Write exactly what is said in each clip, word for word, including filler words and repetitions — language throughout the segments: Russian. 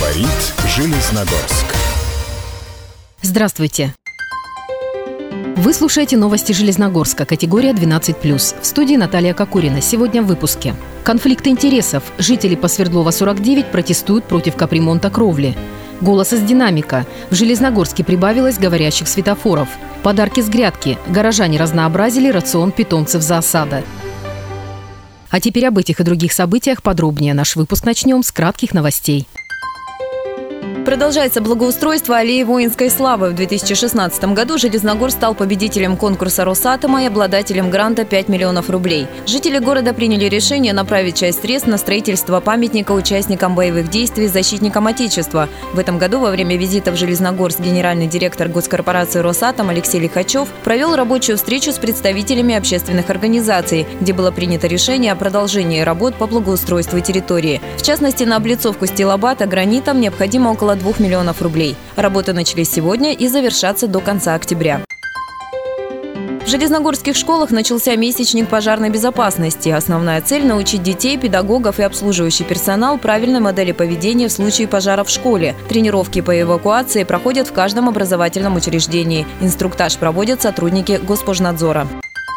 Говорит Железногорск. Здравствуйте. Вы слушаете новости Железногорска, категория двенадцать плюс. В студии Наталья Кокорина. Сегодня в выпуске. Конфликт интересов. Жители по Свердлова сорок девять протестуют против капремонта кровли. Голос из динамика. В Железногорске прибавилось говорящих светофоров. Подарки с грядки. Горожане разнообразили рацион питомцев зоосада. А теперь об этих и других событиях подробнее. Наш выпуск начнем с кратких новостей. Продолжается благоустройство аллеи воинской славы. В две тысячи шестнадцатом году Железногорск стал победителем конкурса Росатома и обладателем гранта пять миллионов рублей. Жители города приняли решение направить часть средств на строительство памятника участникам боевых действий, защитникам Отечества. В этом году во время визита в Железногорск генеральный директор госкорпорации «Росатом» Алексей Лихачев провел рабочую встречу с представителями общественных организаций, где было принято решение о продолжении работ по благоустройству территории. В частности, на облицовку стилобата гранитом необходимо около двух миллионов рублей. Работы начались сегодня и завершатся до конца октября. В железногорских школах начался месячник пожарной безопасности. Основная цель – научить детей, педагогов и обслуживающий персонал правильной модели поведения в случае пожара в школе. Тренировки по эвакуации проходят в каждом образовательном учреждении. Инструктаж проводят сотрудники Госпожнадзора.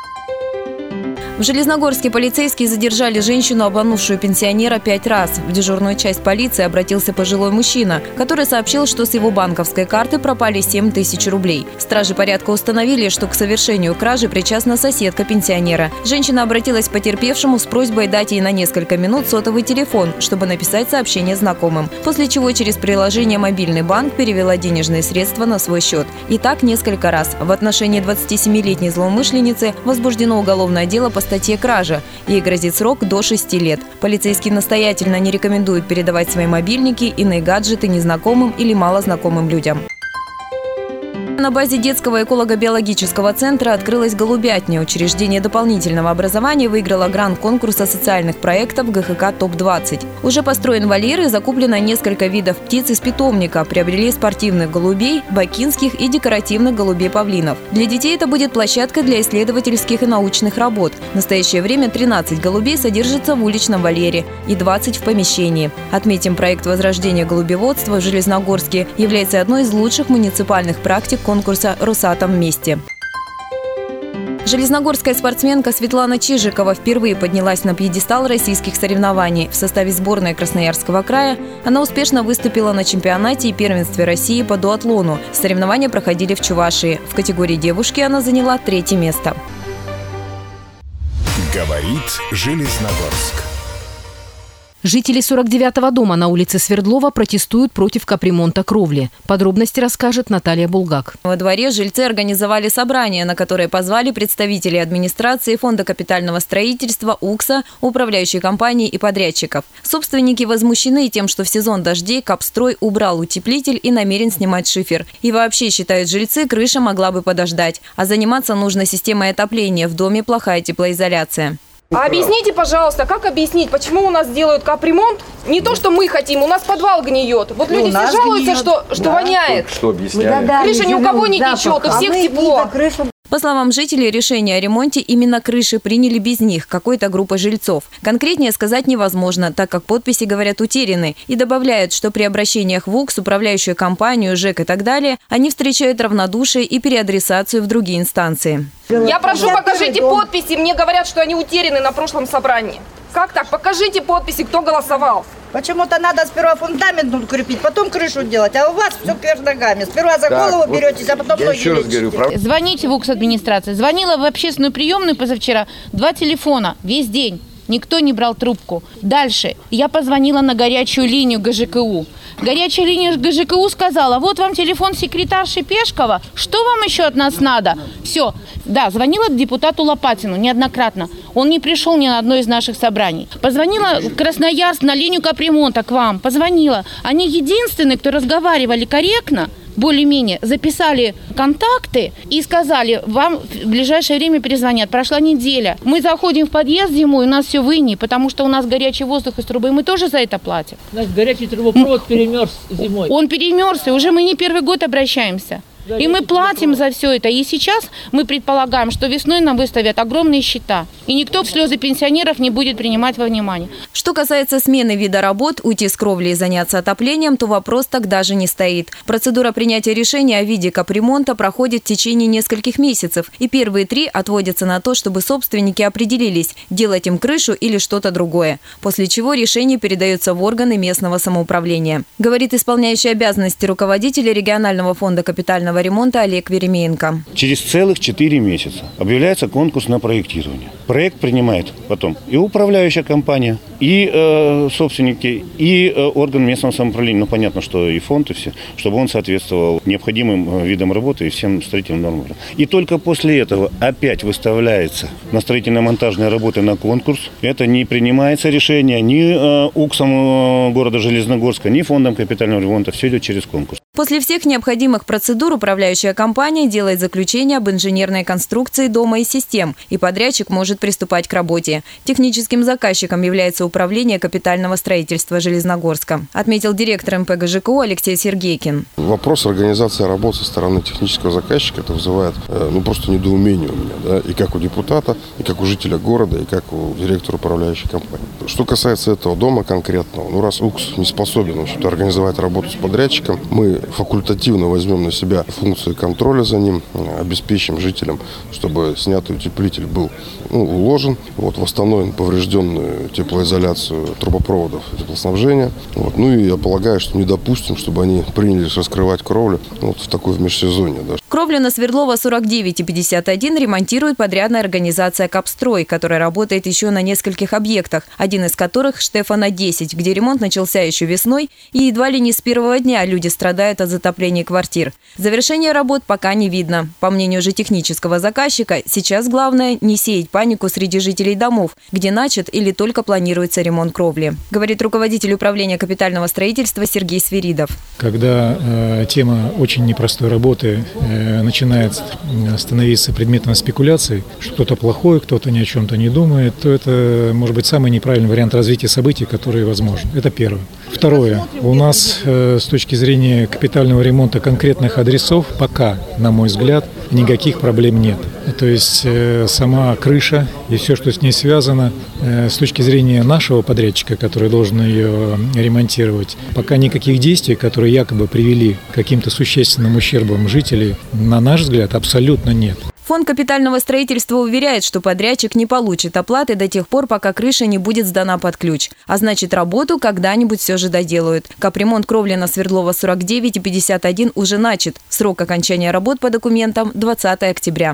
В Железногорске полицейские задержали женщину, обманувшую пенсионера, пять раз. В дежурную часть полиции обратился пожилой мужчина, который сообщил, что с его банковской карты пропали семь тысяч рублей. Стражи порядка установили, что к совершению кражи причастна соседка пенсионера. Женщина обратилась к потерпевшему с просьбой дать ей на несколько минут сотовый телефон, чтобы написать сообщение знакомым, после чего через приложение «Мобильный банк» перевела денежные средства на свой счет. И так несколько раз. В отношении двадцатисемилетней злоумышленницы возбуждено уголовное дело по статье «Кража». Ей грозит срок до шести лет. Полицейские настоятельно не рекомендуют передавать свои мобильники, иные гаджеты незнакомым или малознакомым людям. На базе детского эколого-биологического центра открылась голубятня. Учреждение дополнительного образования выиграло грант конкурса социальных проектов ГХК топ двадцать. Уже построен вольер и закуплено несколько видов птиц из питомника. Приобрели спортивных голубей, бакинских и декоративных голубей-павлинов. Для детей это будет площадкой для исследовательских и научных работ. В настоящее время тринадцать голубей содержатся в уличном вольере и двадцать в помещении. Отметим, проект возрождения голубеводства в Железногорске является одной из лучших муниципальных практик конкурса «Росатом вместе». Железногорская спортсменка Светлана Чижикова впервые поднялась на пьедестал российских соревнований. В составе сборной Красноярского края она успешно выступила на чемпионате и первенстве России по дуатлону. Соревнования проходили в Чувашии. В категории девушки она заняла третье место. Говорит Железногорск. Жители сорок девятого дома на улице Свердлова протестуют против капремонта кровли. Подробности расскажет Наталья Булгак. Во дворе жильцы организовали собрание, на которое позвали представителей администрации, Фонда капитального строительства, УКСа, управляющей компании и подрядчиков. Собственники возмущены тем, что в сезон дождей Капстрой убрал утеплитель и намерен снимать шифер. И вообще, считают жильцы, крыша могла бы подождать. А заниматься нужно системой отопления. В доме плохая теплоизоляция. А объясните, пожалуйста, как объяснить, почему у нас делают капремонт? Не то, что мы хотим, у нас подвал гниет. Вот люди все жалуются, что, что да. воняет. Что объясняли? Да, да, крыша ни у кого не течет, у всех тепло. По словам жителей, решение о ремонте именно крыши приняли без них, какой-то группы жильцов. Конкретнее сказать невозможно, так как подписи, говорят, утеряны. И добавляют, что при обращениях в УКС, управляющую компанию, ЖЭК и так далее, они встречают равнодушие и переадресацию в другие инстанции. Я прошу, покажите подписи. Мне говорят, что они утеряны на прошлом собрании. Как так? Покажите подписи, кто голосовал. Почему-то надо сперва фундамент укрепить, потом крышу делать, а у вас все кверх ногами. Сперва за так, голову вот беретесь, а потом ноги еще раз говорю, прав... Звоните в УКС администрации. Звонила в общественную приемную позавчера. Два телефона весь день. Никто не брал трубку. Дальше. Я позвонила на горячую линию ГЖКУ. Горячая линия ГЖКУ сказала: вот вам телефон секретарши Пешкова. Что вам еще от нас надо? Все. Да, звонила депутату Лопатину неоднократно. Он не пришел ни на одно из наших собраний. Позвонила в Красноярск на линию капремонта к вам. Позвонила. Они единственные, кто разговаривали корректно, более-менее, записали контакты и сказали: вам в ближайшее время перезвонят. Прошла неделя. Мы заходим в подъезд зимой, у нас все в инии, потому что у нас горячий воздух из трубы, и мы тоже за это платим. Значит, горячий трубопровод перемерз зимой. Он перемерз, и уже мы не первый год обращаемся. И мы платим за все это. И сейчас мы предполагаем, что весной нам выставят огромные счета. И никто слезы пенсионеров не будет принимать во внимание. Что касается смены вида работ, уйти с кровли и заняться отоплением, то вопрос тогда же не стоит. Процедура принятия решения о виде капремонта проходит в течение нескольких месяцев. И первые три отводятся на то, чтобы собственники определились, делать им крышу или что-то другое. После чего решение передается в органы местного самоуправления. Говорит исполняющий обязанности руководителя регионального фонда капитального ремонта Олег Веремеенко. Через целых четыре месяца объявляется конкурс на проектирование. Проект принимает потом и управляющая компания, и э, собственники, и э, орган местного самоуправления. Ну, понятно, что и фонд, и все, чтобы он соответствовал необходимым видам работы и всем строительным нормам. И только после этого опять выставляется на строительно-монтажные работы на конкурс. Это не принимается решение ни э, УКСом э, города Железногорска, ни фондом капитального ремонта. Все идет через конкурс. После всех необходимых процедур управляющая компания делает заключение об инженерной конструкции дома и систем, и подрядчик может приступать к работе. Техническим заказчиком является Управление капитального строительства Железногорска, отметил директор эм пэ гэ жэ ка у Алексей Сергейкин. Вопрос организации работы со стороны технического заказчика это вызывает ну, просто недоумение у меня, да, и как у депутата, и как у жителя города, и как у директора управляющей компании. Что касается этого дома конкретного, ну раз УКС не способен в общем-то, организовать работу с подрядчиком, мы факультативно возьмем на себя функции контроля за ним, обеспечим жителям, чтобы снятый утеплитель был ну, уложен, вот, восстановим поврежденную теплоизоляцию трубопроводов теплоснабжения. Вот, ну и я полагаю, что не допустим, чтобы они принялись раскрывать кровлю вот, в такой в межсезонье. Да. Кровлю на Свердлова сорок девять и пятьдесят один ремонтирует подрядная организация «Капстрой», которая работает еще на нескольких объектах, один из которых Штефана десять, где ремонт начался еще весной, и едва ли не с первого дня люди страдают от затопления квартир. Завершение работ пока не видно. По мнению же технического заказчика, сейчас главное не сеять панику среди жителей домов, где начат или только планируется ремонт кровли, говорит руководитель управления капитального строительства Сергей Свиридов. Когда э, тема очень непростой работы э, начинает становиться предметом спекуляций, что кто-то плохой, кто-то ни о чем-то не думает, то это может быть самый неправильный вариант развития событий, который возможен. Это первое. Второе. У нас э, с точки зрения капитального ремонта конкретных адресов пока, на мой взгляд, никаких проблем нет. То есть э, сама крыша и все, что с ней связано, э, с точки зрения нашего подрядчика, который должен ее ремонтировать, пока никаких действий, которые якобы привели к каким-то существенным ущербам жителей, на наш взгляд, абсолютно нет. Фонд капитального строительства уверяет, что подрядчик не получит оплаты до тех пор, пока крыша не будет сдана под ключ. А значит, работу когда-нибудь все же доделают. Капремонт кровли на Свердлова сорок девять и пятьдесят один уже начат. Срок окончания работ по документам – двадцатое октября.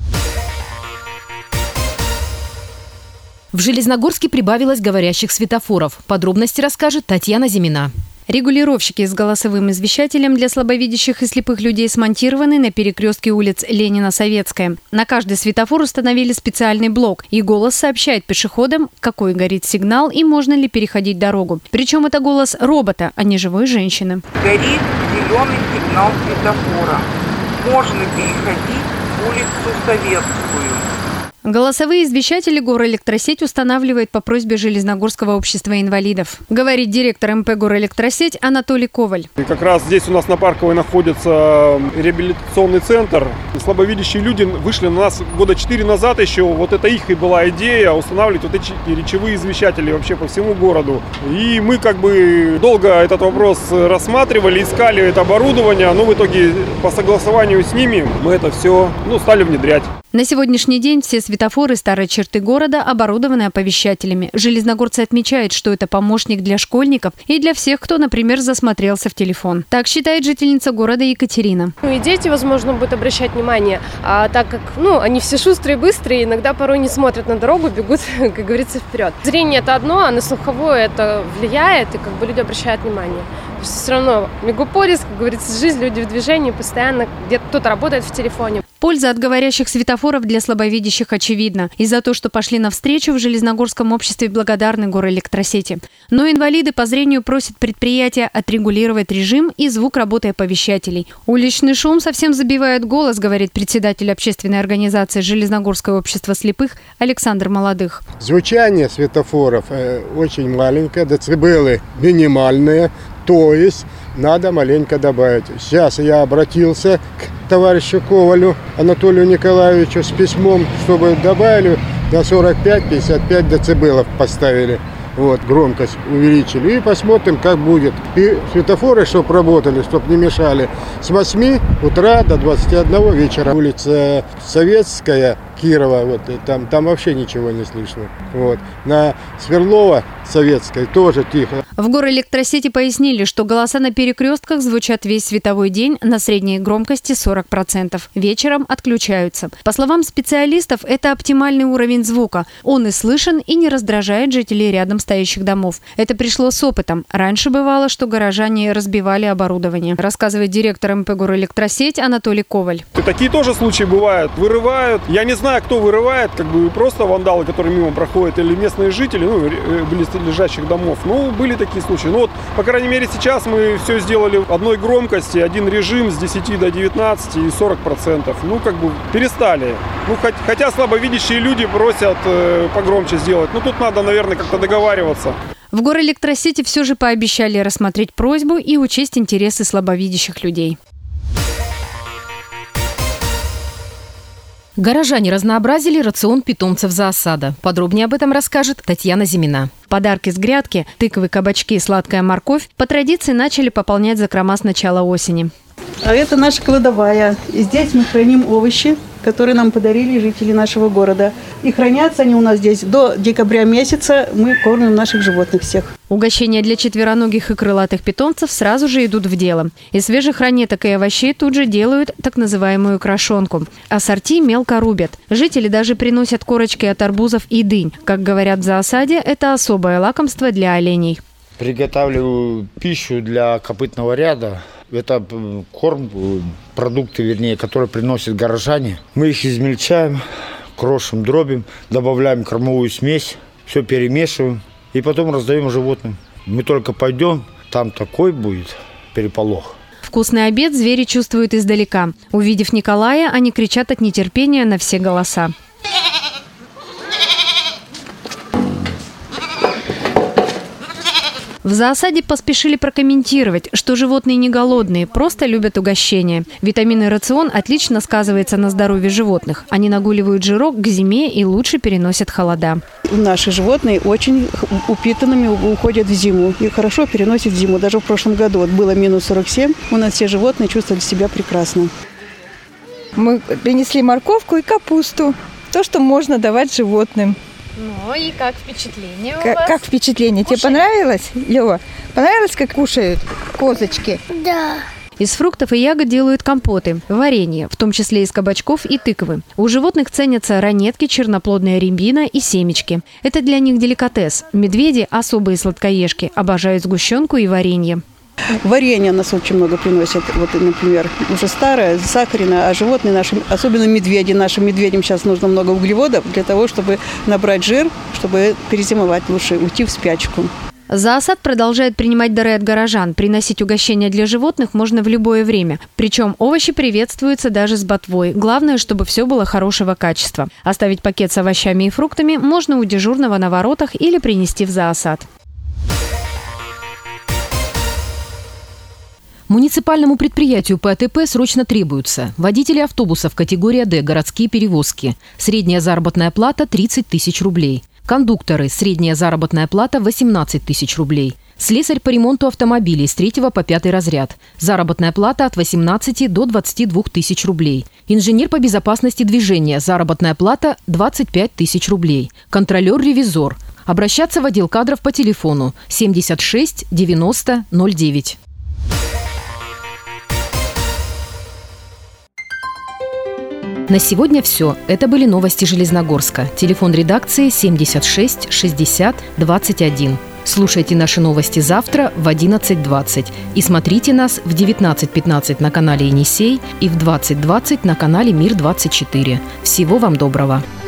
В Железногорске прибавилось говорящих светофоров. Подробности расскажет Татьяна Зимина. Регулировщики с голосовым извещателем для слабовидящих и слепых людей смонтированы на перекрестке улиц Ленина-Советская. На каждый светофор установили специальный блок, и голос сообщает пешеходам, какой горит сигнал и можно ли переходить дорогу. Причем это голос робота, а не живой женщины. Горит зеленый сигнал светофора. Можно переходить улицу Советскую. Голосовые извещатели Горэлектросеть устанавливает по просьбе Железногорского общества инвалидов, говорит директор эм пэ Горэлектросеть Анатолий Коваль. И как раз здесь у нас на Парковой находится реабилитационный центр. Слабовидящие люди вышли на нас года четыре назад еще. Вот это их и была идея устанавливать вот эти речевые извещатели вообще по всему городу. И мы как бы долго этот вопрос рассматривали, искали это оборудование, но в итоге по согласованию с ними мы это все ну, стали внедрять. На сегодняшний день все светофоры старой черты города оборудованы оповещателями. Железногорцы отмечают, что это помощник для школьников и для всех, кто, например, засмотрелся в телефон. Так считает жительница города Екатерина. И дети, возможно, будут обращать внимание, а так как ну, они все шустрые, быстрые, иногда порой не смотрят на дорогу, бегут, как говорится, вперед. Зрение – это одно, а на слуховое это влияет, и как бы люди обращают внимание. Все равно мегаполис, как говорится, жизнь, люди в движении, постоянно где-то кто-то работает в телефоне. Польза от говорящих светофоров для слабовидящих очевидна. И за то, что пошли навстречу, в Железногорском обществе благодарны Горэлектросети. Но инвалиды по зрению просят предприятия отрегулировать режим и звук работы оповещателей. Уличный шум совсем забивает голос, говорит председатель общественной организации Железногорского общества слепых Александр Молодых. Звучание светофоров э, очень маленькое, децибелы минимальные. То есть надо маленько добавить. Сейчас я обратился к товарищу Ковалю Анатолию Николаевичу с письмом, чтобы добавили на сорок пять - пятьдесят пять децибелов поставили. Вот, громкость увеличили. И посмотрим, как будет. И светофоры, чтобы работали, чтобы не мешали, с восьми утра до двадцати одного вечера. Улица Советская, Кирова, вот, там, там вообще ничего не слышно. Вот. На Свердлова, Советской, тоже тихо. В Горэлектросети пояснили, что голоса на перекрестках звучат весь световой день на средней громкости сорок процентов. Вечером отключаются. По словам специалистов, это оптимальный уровень звука. Он и слышен, и не раздражает жителей рядом стоящих домов. Это пришло с опытом. Раньше бывало, что горожане разбивали оборудование, рассказывает директор эм пэ «Горэлектросеть» Анатолий Коваль. И такие тоже случаи бывают. Вырывают. Я не знаю, кто вырывает, как бы просто вандалы, которые мимо проходят, или местные жители, ну, близлежащих домов. Ну, были такие случаи. Ну вот, по крайней мере, сейчас мы все сделали в одной громкости, один режим с десяти до девятнадцати и сорок процентов. Ну, как бы перестали. Ну, хоть, хотя слабовидящие люди просят э, погромче сделать. Ну, тут надо, наверное, как-то договариваться. В Горэлектросети все же пообещали рассмотреть просьбу и учесть интересы слабовидящих людей. Горожане разнообразили рацион питомцев зоосада. Подробнее об этом расскажет Татьяна Зимина. Подарки с грядки, тыквы, кабачки и сладкая морковь по традиции начали пополнять закрома с начала осени. А это наша кладовая. И здесь мы храним овощи, которые нам подарили жители нашего города. И хранятся они у нас здесь до декабря месяца. Мы кормим наших животных всех. Угощения для четвероногих и крылатых питомцев сразу же идут в дело. Из свежих ранеток и овощей тут же делают так называемую крошонку. Ассорти мелко рубят. Жители даже приносят корочки от арбузов и дынь. Как говорят в зоосаде, это особое лакомство для оленей. Приготавливаю пищу для копытного ряда. Это корм, продукты, вернее, которые приносят горожане. Мы их измельчаем, крошим, дробим, добавляем кормовую смесь, все перемешиваем и потом раздаем животным. Мы только пойдем, там такой будет переполох. Вкусный обед звери чувствуют издалека. Увидев Николая, они кричат от нетерпения на все голоса. В зоосаде поспешили прокомментировать, что животные не голодные, просто любят угощения. Витаминный рацион отлично сказывается на здоровье животных. Они нагуливают жирок к зиме и лучше переносят холода. Наши животные очень упитанными уходят в зиму и хорошо переносят зиму. Даже в прошлом году вот было минус сорок семь, у нас все животные чувствовали себя прекрасно. Мы принесли морковку и капусту, то, что можно давать животным. Ну и как впечатление у как, вас? Как впечатление? Кушают? Тебе понравилось, Лёва? Понравилось, как кушают козочки? Да. Из фруктов и ягод делают компоты, варенье, в том числе из кабачков и тыквы. У животных ценятся ранетки, черноплодная рябина и семечки. Это для них деликатес. Медведи, особые сладкоежки, обожают сгущенку и варенье. Варенье нас очень много приносят. Вот, например, уже старое, сахарное, а животные наши, особенно медведи, нашим медведям сейчас нужно много углеводов для того, чтобы набрать жир, чтобы перезимовать лучше, уйти в спячку. Зоосад продолжает принимать дары от горожан. Приносить угощения для животных можно в любое время. Причем овощи приветствуются даже с ботвой. Главное, чтобы все было хорошего качества. Оставить пакет с овощами и фруктами можно у дежурного на воротах или принести в зоосад. Муниципальному предприятию пэ а тэ пэ срочно требуются водители автобусов категория Д, городские перевозки. Средняя заработная плата – тридцать тысяч рублей. Кондукторы – средняя заработная плата – восемнадцать тысяч рублей. Слесарь по ремонту автомобилей с третьего по пятый разряд. Заработная плата от восемнадцати до двадцати двух тысяч рублей. Инженер по безопасности движения. Заработная плата – двадцать пять тысяч рублей. Контролер-ревизор. Обращаться в отдел кадров по телефону семьдесят шесть девяносто ноль девять. На сегодня все. Это были новости Железногорска. Телефон редакции семьдесят шесть шестьдесят двадцать один. Слушайте наши новости завтра в одиннадцать двадцать. И смотрите нас в девятнадцать пятнадцать на канале Енисей и в двадцать двадцать на канале Мир двадцать четыре. Всего вам доброго.